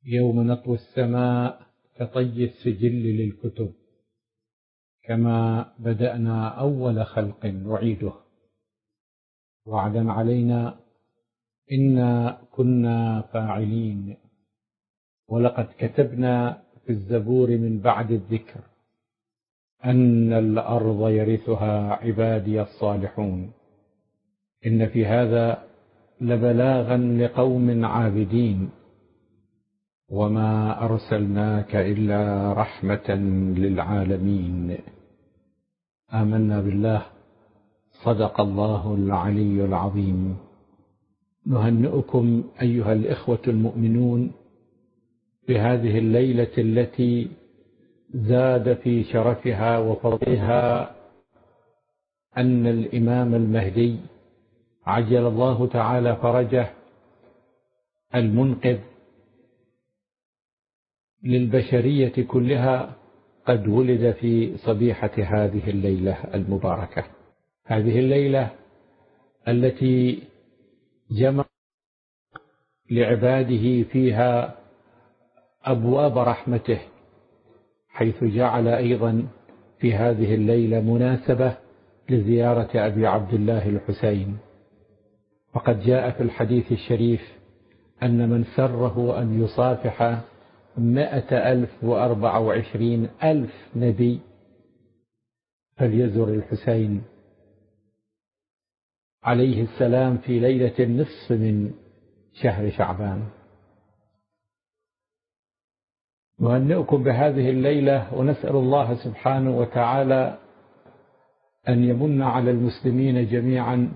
يوم نطوي السماء كطي السجل للكتب، كما بدأنا أول خلق نعيده، وعدا علينا إنا كنا فاعلين. ولقد كتبنا في الزبور من بعد الذكر أن الأرض يرثها عبادي الصالحون، إن في هذا لبلاغا لقوم عابدين، وما أرسلناك إلا رحمة للعالمين. آمنا بالله، صدق الله العلي العظيم. نهنئكم أيها الإخوة المؤمنون بهذه الليلة التي زاد في شرفها وفضلها أن الإمام المهدي عجل الله تعالى فرجه المنقذ للبشرية كلها قد ولد في صبيحة هذه الليلة المباركة، هذه الليلة التي جمع لعباده فيها أبواب رحمته، حيث جعل أيضا في هذه الليلة مناسبة لزيارة أبي عبد الله الحسين. وقد جاء في الحديث الشريف أن من سره أن يصافح 124,000 نبي فليزر الحسين عليه السلام في ليلة النصف من شهر شعبان. نهنئكم بهذه الليلة، ونسأل الله سبحانه وتعالى أن يمن على المسلمين جميعا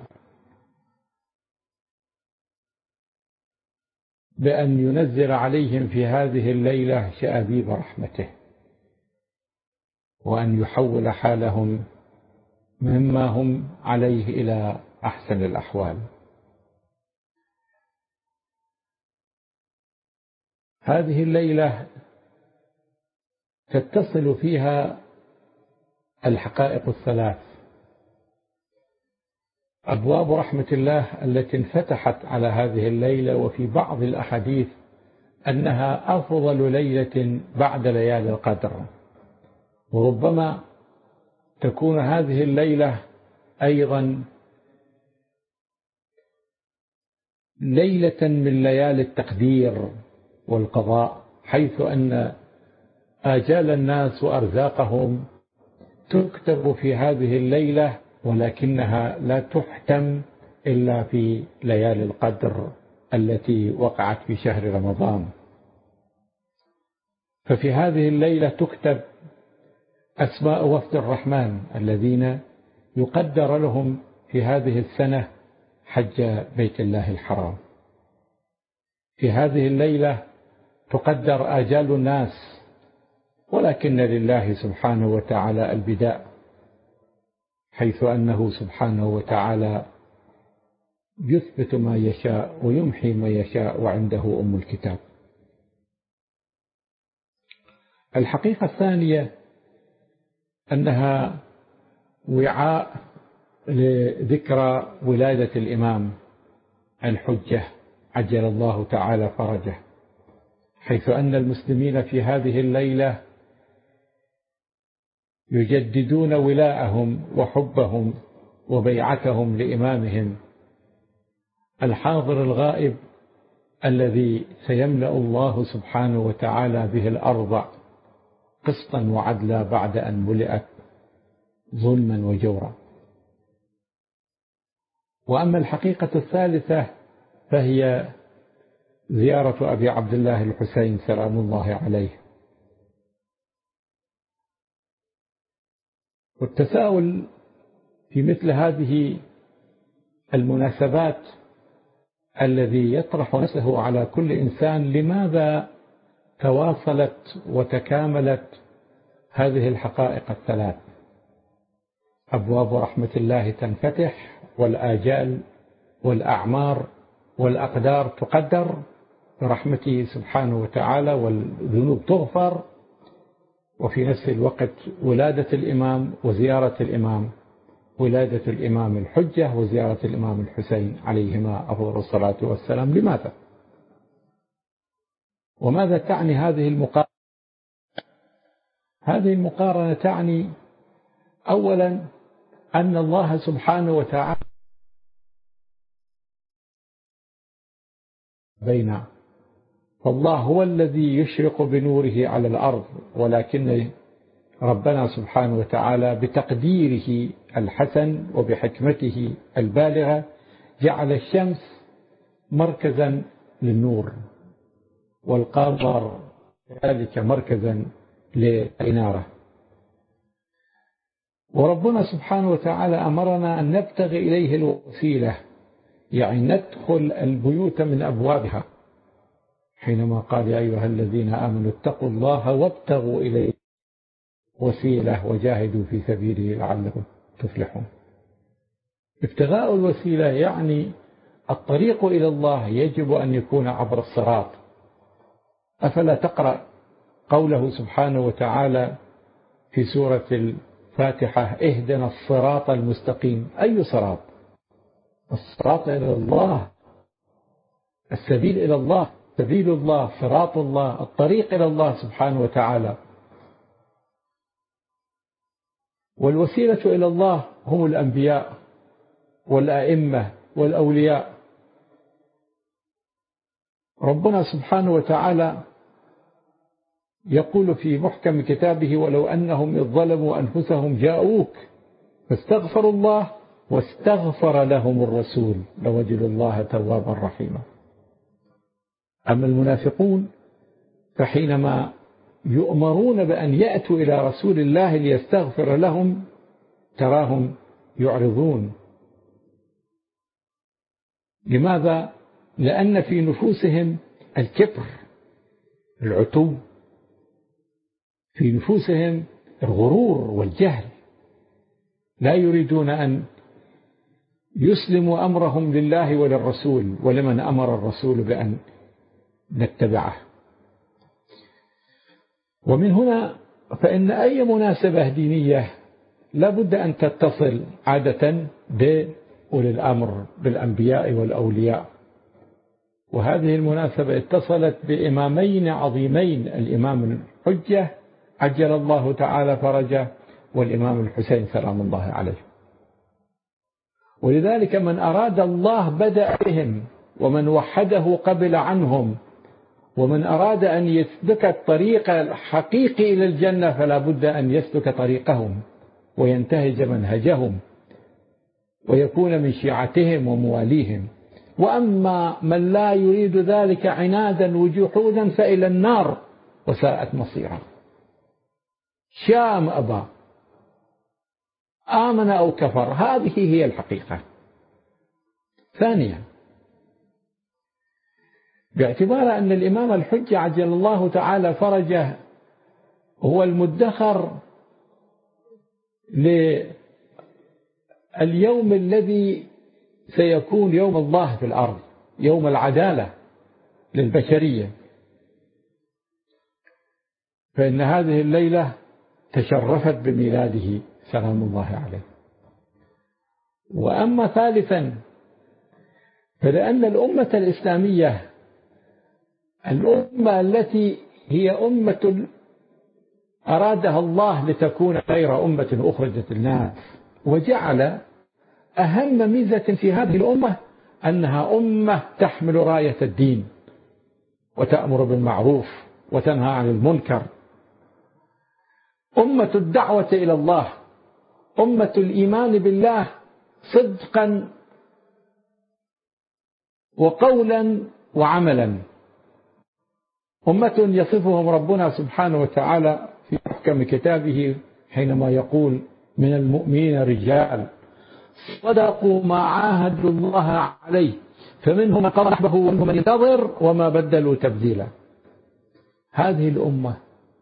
بأن ينزل عليهم في هذه الليلة شآبيب رحمته، وأن يحول حالهم مما هم عليه إلى أحسن الأحوال. هذه الليلة تتصل فيها الحقائق الثلاث، أبواب رحمة الله التي انفتحت على هذه الليلة، وفي بعض الأحاديث أنها أفضل ليلة بعد ليالي القدر، وربما تكون هذه الليلة أيضا ليلة من ليالي التقدير والقضاء، حيث أن آجال الناس وأرزاقهم تكتب في هذه الليلة، ولكنها لا تحتم إلا في ليالي القدر التي وقعت في شهر رمضان. ففي هذه الليلة تكتب أسماء وفد الرحمن الذين يقدر لهم في هذه السنة حج بيت الله الحرام. في هذه الليلة تقدر آجال الناس، ولكن لله سبحانه وتعالى البداء، حيث أنه سبحانه وتعالى يثبت ما يشاء ويمحي ما يشاء، وعنده أم الكتاب. الحقيقة الثانية أنها وعاء لذكرى ولادة الإمام الحجة عجل الله تعالى فرجه، حيث أن المسلمين في هذه الليلة يجددون ولاءهم وحبهم وبيعتهم لإمامهم الحاضر الغائب، الذي سيملأ الله سبحانه وتعالى به الأرض قسطا وعدلا بعد أن ملئت ظلما وجورا. وأما الحقيقة الثالثة فهي زيارة أبي عبد الله الحسين سلام الله عليه. والتساؤل في مثل هذه المناسبات الذي يطرح نفسه على كل إنسان: لماذا تواصلت وتكاملت هذه الحقائق الثلاث؟ أبواب رحمة الله تنفتح، والآجال والأعمار والأقدار تقدر برحمته سبحانه وتعالى، والذنوب تغفر، وفي نفس الوقت ولادة الإمام وزيارة الإمام، ولادة الإمام الحجة وزيارة الإمام الحسين عليهما أفضل الصلاة والسلام. لماذا؟ وماذا تعني هذه المقارنة؟ هذه المقارنة تعني أولا أن الله سبحانه وتعالى بين، فالله هو الذي يشرق بنوره على الأرض، ولكن ربنا سبحانه وتعالى بتقديره الحسن وبحكمته البالغة جعل الشمس مركزا للنور، والقمر ذلك مركزا للإنارة. وربنا سبحانه وتعالى أمرنا أن نبتغي إليه الوسيلة، يعني ندخل البيوت من أبوابها، حينما قال يا أيها الذين آمنوا اتقوا الله وابتغوا إليه وسيلة وجاهدوا في سبيله لعلكم تفلحون. ابتغاء الوسيلة يعني الطريق إلى الله يجب أن يكون عبر الصراط. أفلا تقرأ قوله سبحانه وتعالى في سورة الفاتحة اهدنا الصراط المستقيم؟ أي صراط؟ الصراط إلى الله، السبيل إلى الله، سبيل الله، صراط الله، الطريق إلى الله سبحانه وتعالى. والوسيلة إلى الله هم الأنبياء والأئمة والأولياء. ربنا سبحانه وتعالى يقول في محكم كتابه ولو أنهم إذ ظلموا أنفسهم جاءوك فاستغفروا الله واستغفر لهم الرسول لوجدوا الله توابا رحيما. أما المنافقون فحينما يؤمرون بأن يأتوا إلى رسول الله ليستغفر لهم تراهم يعرضون. لماذا؟ لأن في نفوسهم الكبر، العتو، في نفوسهم الغرور والجهل، لا يريدون أن يسلموا أمرهم لله وللرسول ولمن أمر الرسول بأن نتبعه. ومن هنا فإن أي مناسبة دينية لا بد أن تتصل عادة بأولي الأمر بالأنبياء والأولياء، وهذه المناسبة اتصلت بإمامين عظيمين، الإمام الحجة عجل الله تعالى فرجه والإمام الحسين سلام الله عليه. ولذلك من أراد الله بدأ بهم، ومن وحده قبل عنهم، ومن أراد أن يسلك الطريق الحقيقي إلى الجنة فلا بد أن يسلك طريقهم وينتهج منهجهم ويكون من شيعتهم ومواليهم. وأما من لا يريد ذلك عنادا وجحودا فإلى النار وساءت مصيرا، شاء أم أبى، آمن أو كفر، هذه هي الحقيقة. ثانيا، باعتبار أن الإمام الحجة عجل الله تعالى فرجه هو المدخر لليوم الذي سيكون يوم الله في الأرض، يوم العدالة للبشرية، فإن هذه الليلة تشرفت بميلاده سلام الله عليه. وأما ثالثا، فلأن الأمة الإسلامية الأمة التي هي أمة أرادها الله لتكون خير أمة أخرجت للناس، وجعل أهم ميزة في هذه الأمة أنها أمة تحمل راية الدين وتأمر بالمعروف وتنهى عن المنكر، أمة الدعوة إلى الله، أمة الإيمان بالله صدقا وقولا وعملا، أمة يصفهم ربنا سبحانه وتعالى في محكم كتابه حينما يقول من المؤمنين رجال صدقوا ما عاهدوا الله عليه فمنهم من قضى نحبه ومنهم من ينتظر وما بدلوا تبديلا. هذه الأمة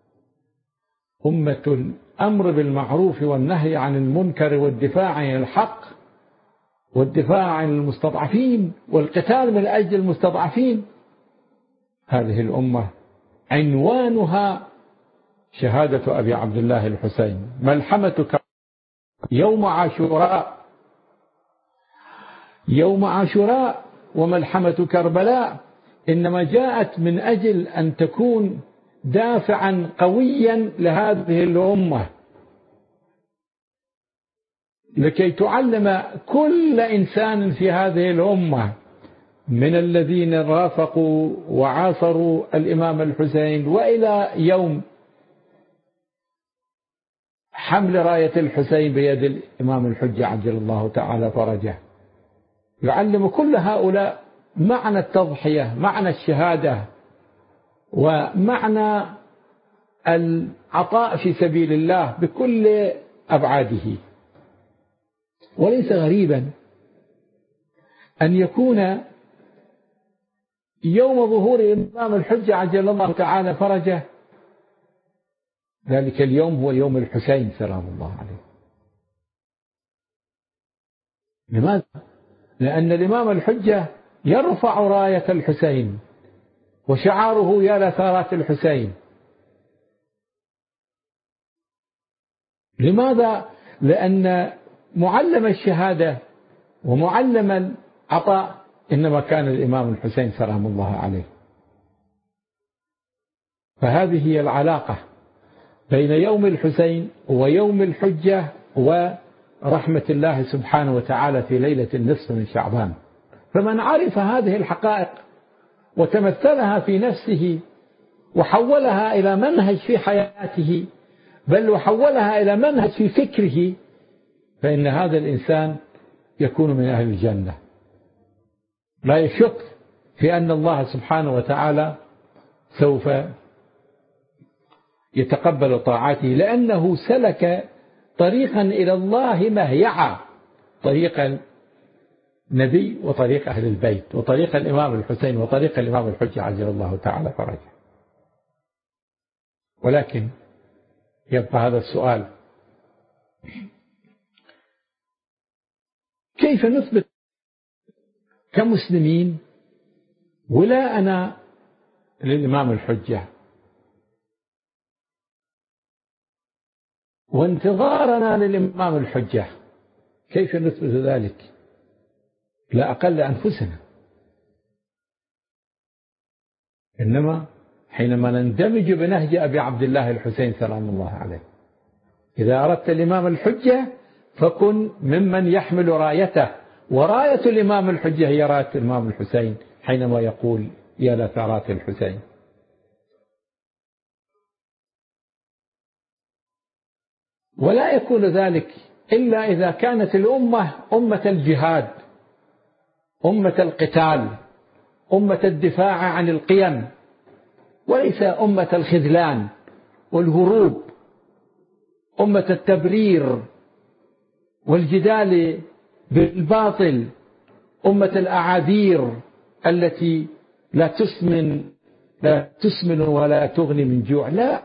أمة الأمر بالمعروف والنهي عن المنكر والدفاع عن الحق والدفاع عن المستضعفين والقتال من أجل المستضعفين. هذه الأمة عنوانها شهادة أبي عبد الله الحسين، ملحمة يوم عاشوراء، يوم عاشوراء وملحمة كربلاء إنما جاءت من أجل أن تكون دافعا قويا لهذه الأمة، لكي تعلم كل إنسان في هذه الأمة من الذين رافقوا وعاصروا الإمام الحسين وإلى يوم حمل راية الحسين بيد الإمام الحجة عجل الله تعالى فرجه، يعلم كل هؤلاء معنى التضحية، معنى الشهادة، ومعنى العطاء في سبيل الله بكل أبعاده. وليس غريبا أن يكون يوم ظهور الإمام الحجة عجل الله تعالى فرجه ذلك اليوم هو يوم الحسين سلام الله عليه. لماذا؟ لأن الإمام الحجة يرفع راية الحسين وشعاره يا لثارات الحسين. لماذا؟ لأن معلم الشهادة ومعلم العطاء إنما كان الإمام الحسين سلام الله عليه. فهذه هي العلاقة بين يوم الحسين ويوم الحجة ورحمة الله سبحانه وتعالى في ليلة النصف من شعبان. فمن عرف هذه الحقائق وتمثلها في نفسه وحولها إلى منهج في حياته، بل وحولها إلى منهج في فكره، فإن هذا الإنسان يكون من أهل الجنة. لا يشك في أن الله سبحانه وتعالى سوف يتقبل طاعته، لأنه سلك طريقا إلى الله مهيعا، طريق النبي وطريق أهل البيت وطريق الإمام الحسين وطريق الإمام الحجة عجل الله تعالى فرجه. ولكن يبقى هذا السؤال: كيف نثبت كمسلمين ولاءنا للإمام الحجة وانتظارنا للإمام الحجة؟ كيف نثبت ذلك؟ لا أقل أنفسنا، إنما حينما نندمج بنهج أبي عبد الله الحسين سلام الله عليه. إذا أردت الإمام الحجة فكن ممن يحمل رايته، وراية الإمام الحجة هي راية الإمام الحسين حينما يقول يا لثارات الحسين. ولا يكون ذلك إلا إذا كانت الأمة أمة الجهاد، أمة القتال، أمة الدفاع عن القيم، وليس أمة الخذلان والهروب، أمة التبرير والجدال بالباطل، أمة الأعاذير التي لا تسمن ولا تغني من جوع، لا،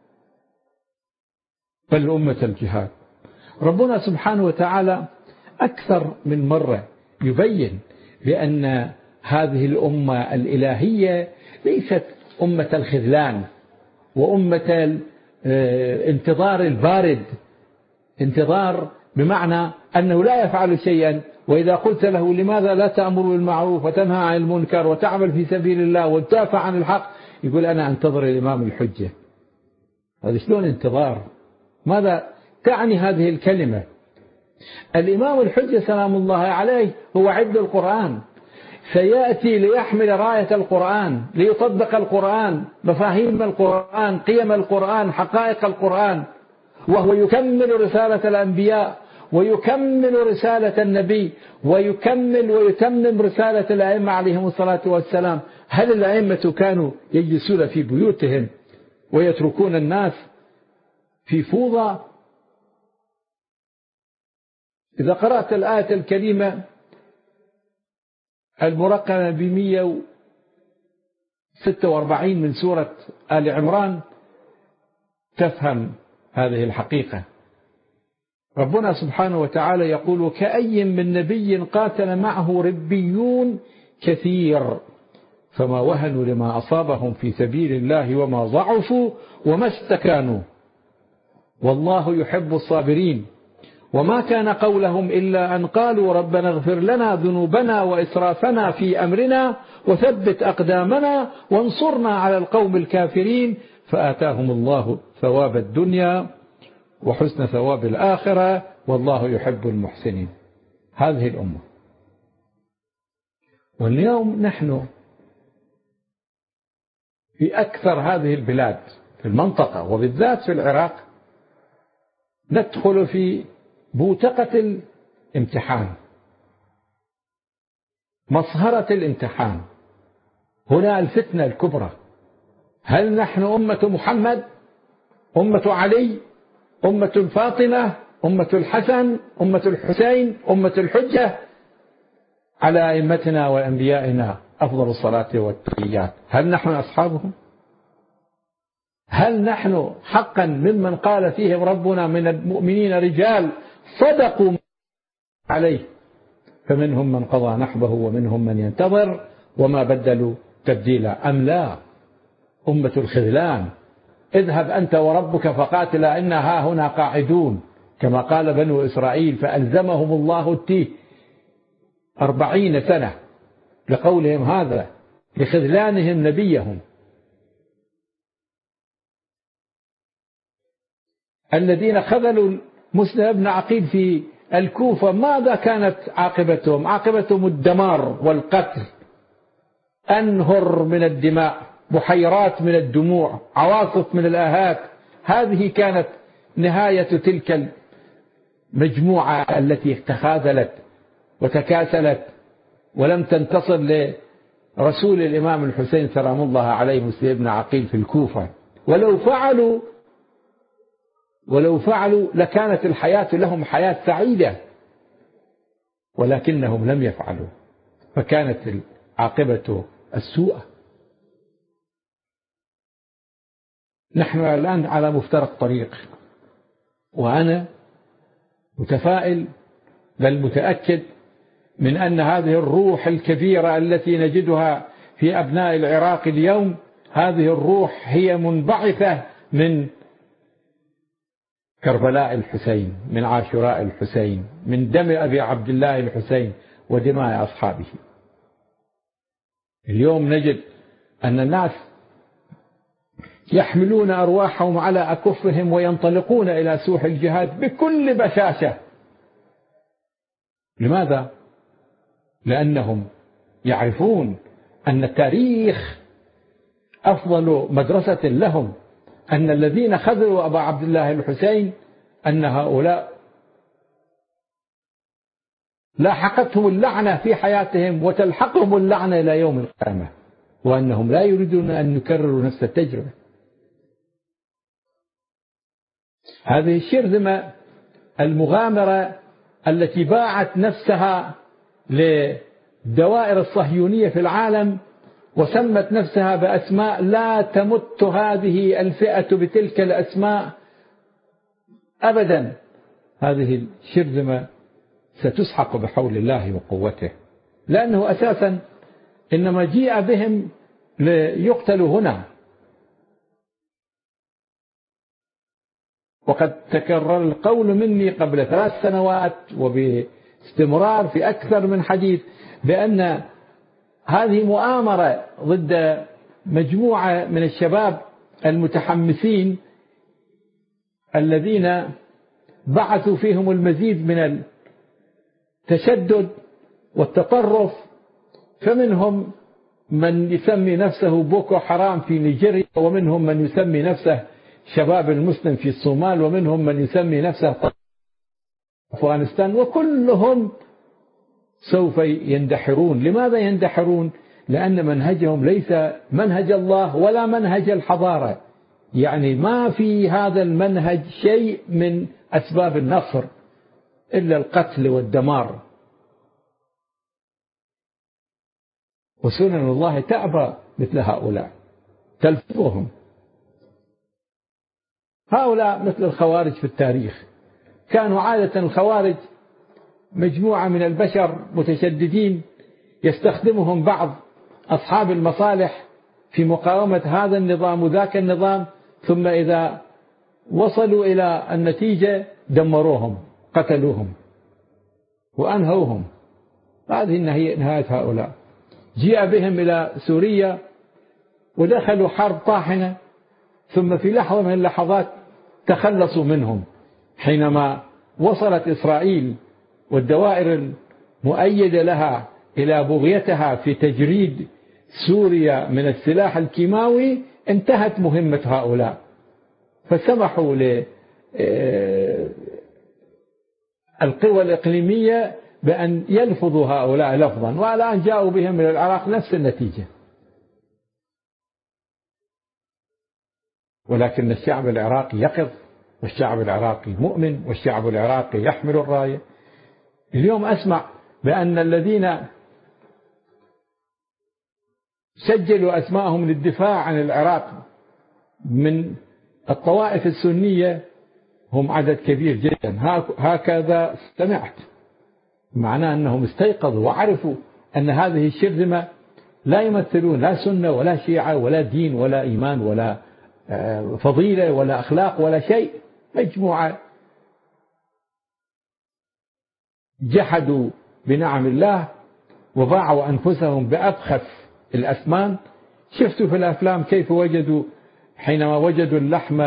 بل أمة الجهاد. ربنا سبحانه وتعالى أكثر من مرة يبين بأن هذه الإلهية ليست أمة الخذلان وأمة الانتظار البارد، انتظار بمعنى أنه لا يفعل شيئا، وإذا قلت له لماذا لا تأمر بالمعروف وتنهى عن المنكر وتعمل في سبيل الله وتدافع عن الحق، يقول أنا أنتظر الإمام الحجة. هذا شلون انتظار؟ ماذا تعني هذه الكلمة؟ الإمام الحجة سلام الله عليه هو عبد القرآن، سيأتي ليحمل راية القرآن، ليطبق القرآن، مفاهيم القرآن، قيم القرآن، حقائق القرآن، وهو يكمل رسالة الأنبياء ويكمل رسالة النبي ويكمل ويتمم رسالة الأئمة عليهم الصلاة والسلام. هل الأئمة كانوا يجلسون في بيوتهم ويتركون الناس في فوضى؟ إذا قرأت الآية الكريمة المرقمة 146 من سورة آل عمران تفهم هذه الحقيقة. ربنا سبحانه وتعالى يقول: وكأي من نبي قاتل معه ربيون كثير فما وهنوا لما أصابهم في سبيل الله وما ضعفوا وما استكانوا والله يحب الصابرين وما كان قولهم إلا أن قالوا ربنا اغفر لنا ذنوبنا وإسرافنا في أمرنا وثبت أقدامنا وانصرنا على القوم الكافرين فآتاهم الله ثواب الدنيا وحسن ثواب الآخرة والله يحب المحسنين. هذه الأمة. واليوم نحن في أكثر هذه البلاد في المنطقة وبالذات في العراق ندخل في بوتقة الامتحان، مصهرة الامتحان. هنا الفتنة الكبرى. هل نحن أمة محمد، أمة علي، أمة فاطمة، أمة الحسن، أمة الحسين، أمة الحجة على أئمتنا وأنبيائنا أفضل الصلاة والتحيات؟ هل نحن أصحابهم؟ هل نحن حقا ممن قال فيهم ربنا من المؤمنين رجال صدقوا عليه فمنهم من قضى نحبه ومنهم من ينتظر وما بدلوا تبديلا، أم لا؟ أمة الخذلان. اذهب أنت وربك فقاتلا إنا ها هنا قاعدون كما قال بنو إسرائيل فألزمهم الله التيه 40 سنة لقولهم هذا لخذلانهم نبيهم. الذين خذلوا مسلم بن عقيل في الكوفة ماذا كانت عاقبتهم؟ عاقبتهم الدمار والقتل، أنهر من الدماء، بحيرات من الدموع، عواصف من الآهات. هذه كانت نهاية تلك المجموعة التي تخاذلت وتكاسلت ولم تنتصر لرسول الإمام الحسين سلام الله عليه مسلم بن عقيل في الكوفة. ولو فعلوا لكانت الحياة لهم حياة سعيدة، ولكنهم لم يفعلوا فكانت العاقبة السوء. نحن الآن على مفترق طريق، وأنا متفائل بل متأكد من أن هذه الروح الكبيرة التي نجدها في أبناء العراق اليوم، هذه الروح هي منبعثة من كربلاء الحسين، من عاشوراء الحسين، من دم أبي عبد الله الحسين ودماء أصحابه. اليوم نجد أن الناس يحملون أرواحهم على أكفهم وينطلقون إلى سوح الجهاد بكل بشاشة. لماذا؟ لأنهم يعرفون أن التاريخ أفضل مدرسة لهم، أن الذين خذلوا أبا عبد الله الحسين أن هؤلاء لاحقتهم اللعنة في حياتهم وتلحقهم اللعنة إلى يوم القيامة، وأنهم لا يريدون أن يكرروا نفس التجربة. هذه الشرذمة المغامرة التي باعت نفسها للدوائر الصهيونية في العالم وسمت نفسها بأسماء لا تمت هذه الفئة بتلك الأسماء أبدا، هذه الشرذمة ستسحق بحول الله وقوته، لأنه أساسا إنما جيء بهم ليقتلوا هنا. وقد تكرر القول مني قبل 3 سنوات وباستمرار في أكثر من حديث بأن هذه مؤامرة ضد مجموعة من الشباب المتحمسين الذين بعثوا فيهم المزيد من التشدد والتطرف، فمنهم من يسمي نفسه بوكو حرام في نيجيريا، ومنهم من يسمي نفسه شباب المسلم في الصومال، ومنهم من يسمي نفسه أفغانستان، وكلهم سوف يندحرون. لماذا يندحرون؟ لأن منهجهم ليس منهج الله ولا منهج الحضارة، يعني ما في هذا المنهج شيء من أسباب النصر إلا القتل والدمار. وسنن الله تأبى مثل هؤلاء، تلفظهم. هؤلاء مثل الخوارج في التاريخ، كانوا عادة الخوارج مجموعة من البشر متشددين يستخدمهم بعض أصحاب المصالح في مقاومة هذا النظام وذاك النظام، ثم إذا وصلوا إلى النتيجة دمروهم قتلوهم وأنهوهم. هذه نهاية هؤلاء. جيء بهم إلى سوريا ودخلوا حرب طاحنة، ثم في لحظة من اللحظات تخلصوا منهم حينما وصلت إسرائيل والدوائر المؤيدة لها إلى بغيتها في تجريد سوريا من السلاح الكيماوي. انتهت مهمة هؤلاء، فسمحوا للقوى الإقليمية بأن يلفظوا هؤلاء لفظا، والآن جاءوا بهم إلى العراق نفس النتيجة. ولكن الشعب العراقي يقظ، والشعب العراقي مؤمن، والشعب العراقي يحمل الراية. اليوم أسمع بأن الذين سجلوا أسماءهم للدفاع عن العراق من الطوائف السنية هم عدد كبير جدا. هكذا سمعت. معناه أنهم استيقظوا وعرفوا أن هذه الشرذمة لا يمثلون لا سنة ولا شيعة ولا دين ولا إيمان ولا فضيلة ولا أخلاق ولا شيء. مجموعة جحدوا بنعم الله وباعوا أنفسهم بأبخس الأثمان. شفتوا في الأفلام كيف وجدوا حينما وجدوا اللحم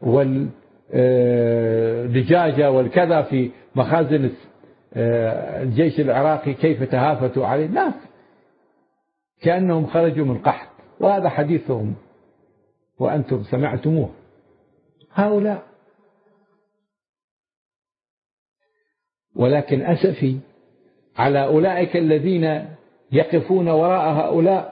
والدجاجة والكذا في مخازن الجيش العراقي كيف تهافتوا عليه. لا، كأنهم خرجوا من قحط، وهذا حديثهم وأنتم سمعتموه. هؤلاء. ولكن أسفي على أولئك الذين يقفون وراء هؤلاء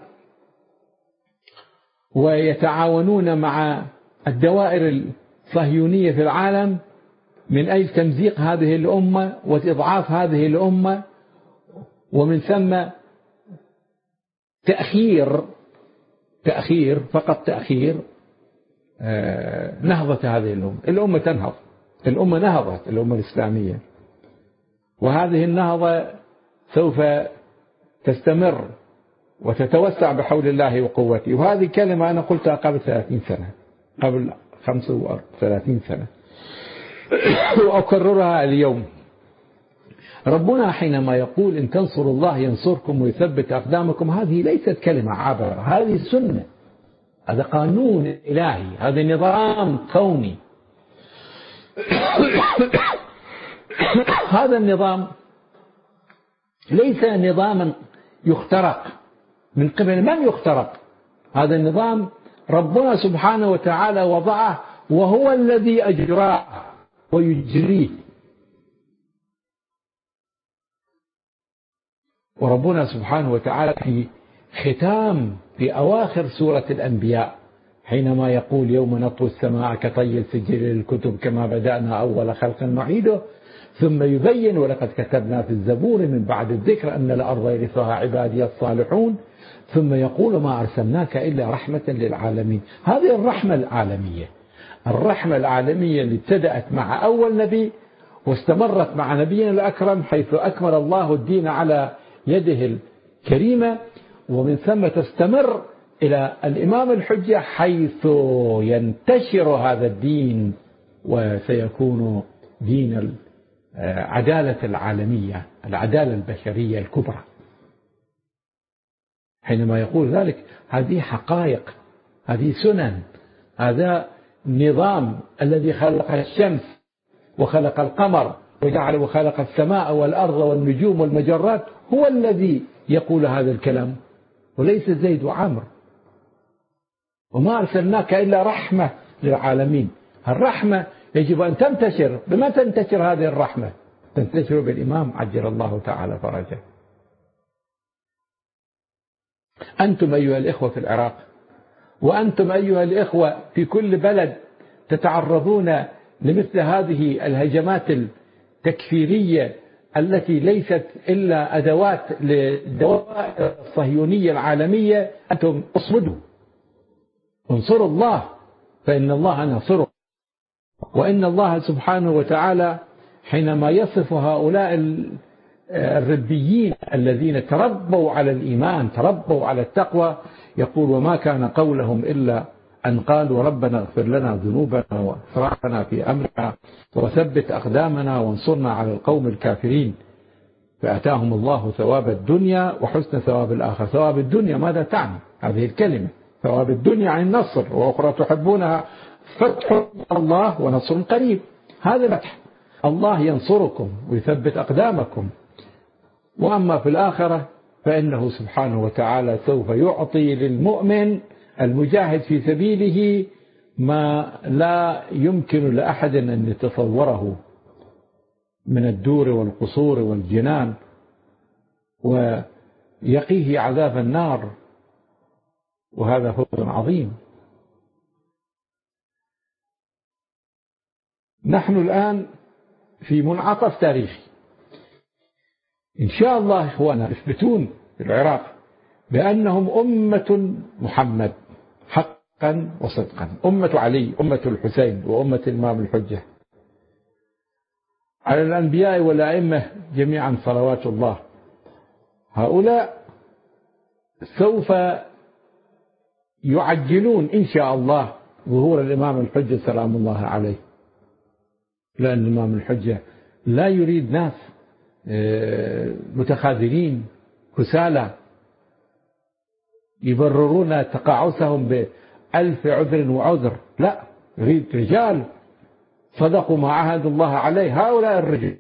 ويتعاونون مع الدوائر الصهيونية في العالم من أجل تمزيق هذه الأمة وإضعاف هذه الأمة، ومن ثم تأخير فقط تأخير نهضة هذه الأمة. الأمة تنهض، الأمة نهضت، الأمة الإسلامية، وهذه النهضة سوف تستمر وتتوسع بحول الله وقوته. وهذه كلمة أنا قلتها قبل 30 سنة، قبل 35 سنة، وأكررها اليوم. ربنا حينما يقول إن تنصروا الله ينصركم ويثبت أقدامكم، هذه ليست كلمة عابرة، هذه سنة، هذا قانون إلهي، هذا نظام كوني. هذا النظام ليس نظاما يخترق من قبل من يخترق. هذا النظام ربنا سبحانه وتعالى وضعه، وهو الذي أجراه ويجريه. وربنا سبحانه وتعالى في ختام في أواخر سورة الأنبياء حينما يقول يوم نطوي السماء كطي السجل للكتب كما بدأنا أول خلق نعيده، ثم يبين ولقد كتبنا في الزبور من بعد الذكر أن الأرض يرثها عبادي الصالحون، ثم يقول ما أرسلناك إلا رحمة للعالمين. هذه الرحمة العالمية، الرحمة العالمية اللي ابتدأت مع أول نبي واستمرت مع نبينا الأكرم حيث أكمل الله الدين على يده الكريمة، ومن ثم تستمر إلى الإمام الحجة حيث ينتشر هذا الدين وسيكون دين العدالة العالمية، العدالة البشرية الكبرى. حينما يقول ذلك هذه حقائق، هذه سنن، هذا نظام الذي خلق الشمس وخلق القمر وجعل وخلق السماء والأرض والنجوم والمجرات، هو الذي يقول هذا الكلام وليس زيد وعمر. وما أرسلناك إلا رحمة للعالمين. الرحمة يجب أن تنتشر. بما تنتشر هذه الرحمة؟ تنتشر بالإمام عجل الله تعالى فرجه. أنتم أيها الإخوة في العراق، وأنتم أيها الإخوة في كل بلد تتعرضون لمثل هذه الهجمات التكفيرية التي ليست إلا أدوات للدوائر الصهيونية العالمية، أنتم اصمدوا، انصروا الله فإن الله ناصره. وإن الله سبحانه وتعالى حينما يصف هؤلاء الربيين الذين تربوا على الإيمان، تربوا على التقوى، يقول وما كان قولهم إلا أن قالوا ربنا اغفر لنا ذنوبنا وإسرافنا في أمرنا وثبت أقدامنا وانصرنا على القوم الكافرين، فأتاهم الله ثواب الدنيا وحسن ثواب الآخرة. ثواب الدنيا ماذا تعني هذه الكلمة؟ ثواب الدنيا عن النصر، وأخرى تحبونها فتح الله ونصر قريب. هذا فتح الله ينصركم ويثبت أقدامكم. وأما في الآخرة فإنه سبحانه وتعالى سوف يعطي للمؤمن المجاهد في سبيله ما لا يمكن لأحد أن يتصوره من الدور والقصور والجنان، ويقيه عذاب النار، وهذا فوز عظيم. نحن الآن في منعطف تاريخي. إن شاء الله إخوانا يثبتون في العراق بأنهم أمة محمد حقا وصدقا، أمة علي، أمة الحسين، وأمة الإمام الحجة، على الأنبياء والأئمة جميعا صلوات الله. هؤلاء سوف يعجلون إن شاء الله ظهور الإمام الحجة سلام الله عليه، لأن الإمام الحجة لا يريد ناس متخاذلين كسالى يبررون تقاعسهم بألف عذر وعذر، لا، يريد رجال صدقوا ما عاهدوا الله عليه. هؤلاء الرجال.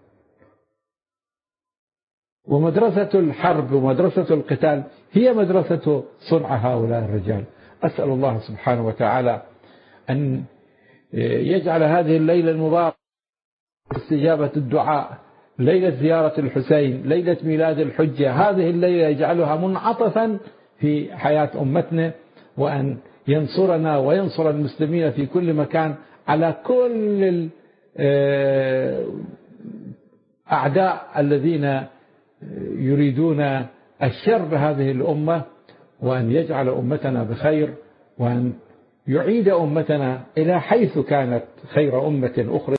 ومدرسة الحرب ومدرسة القتال هي مدرسة صنع هؤلاء الرجال. أسأل الله سبحانه وتعالى أن يجعل هذه الليلة المباركة استجابة الدعاء، ليلة زيارة الحسين، ليلة ميلاد الحجة، هذه الليلة يجعلها منعطفا في حياة أمتنا، وأن ينصرنا وينصر المسلمين في كل مكان على كل الأعداء الذين يريدون الشر بهذه الأمة، وأن يجعل أمتنا بخير، وأن يعيد أمتنا إلى حيث كانت خير أمة أخرى.